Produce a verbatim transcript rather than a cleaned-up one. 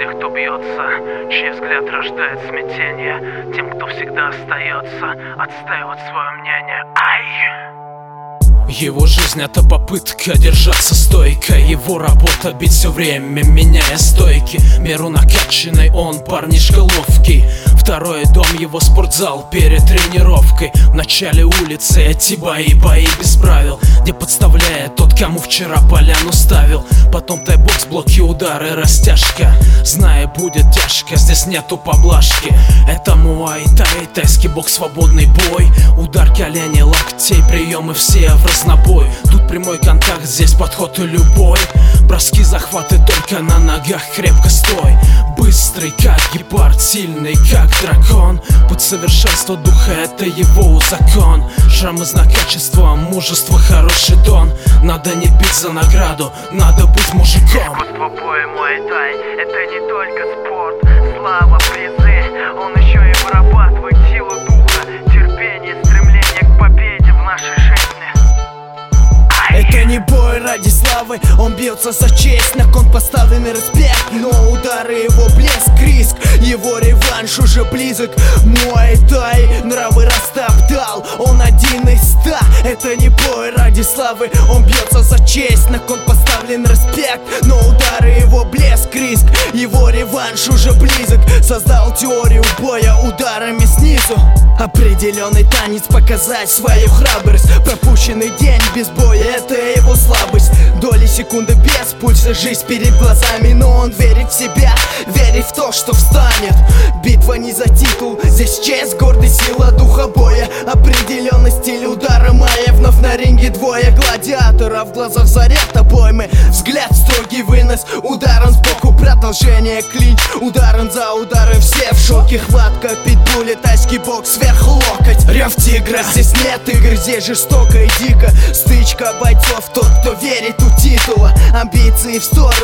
тех, кто бьется, чей взгляд рождает смятение, тем, кто всегда остается отстаивать свое мнение. Ай! Его жизнь — это попытка держаться стойко. Его работа — бить все время, меняя стойки. Меру накачанный, он парнишка ловкий. Второй дом — его спортзал перед тренировкой. В начале улицы эти бои, бои без правил, где подставляет тот, кому вчера поляну ставил. Потом тайбокс, блоки, удары, растяжка. Зная, будет тяжко, здесь нету поблажки. Это муай-тай, тайский бокс, свободный бой. Удар колени, локтей, приемы все в разнобой. Тут прямой контакт, здесь подход и любой. Броски, захваты только на ногах, крепко стой. Быстрый, как гепард, сильный, как дракон. Путь совершенства духа — это его закон. Шрамы — знак качества, мужество — хороший тон. Надо не бить за награду, надо быть мужиком. Искусство боя муай-тай — это не только спорт, слава, призы. Он еще и вырабатывает силу духа, терпение, стремление к победе в нашей жизни. Это не бой ради славы, он бьется за честь. На кон поставлен респект, но удары его блеск, риск. Его реванш уже близок. Муай-тай нравы растоптал, он один из ста. Это не бой ради славы, он бьется за честь. На кон поставлен респект, но удары его блеск, риск. Его реванш уже близок. Создал теорию боя ударами снизу. Определенный танец, показать свою храбрость. Пропущенный день без боя — это его слабость. Доли секунды без пульса, жизнь перед глазами. Но он верит в себя, верит в то, что встанет. Битва не за титул, здесь честь, гордость, сила духа боя. Определенный стиль удара моя. Вновь на ринге двое гладиаторов, в глазах заряд обоймы. Взгляд строгий вынос, ударом сбоку продолжение клинч. Ударом за ударом все в шоке. Хватка питбуля, тайский бокс, сверху локоть. Рев тигра, здесь нет игр, здесь жестоко и дико. Стычка бойцов, тот, кто верит у титула. Амбиции в сторону,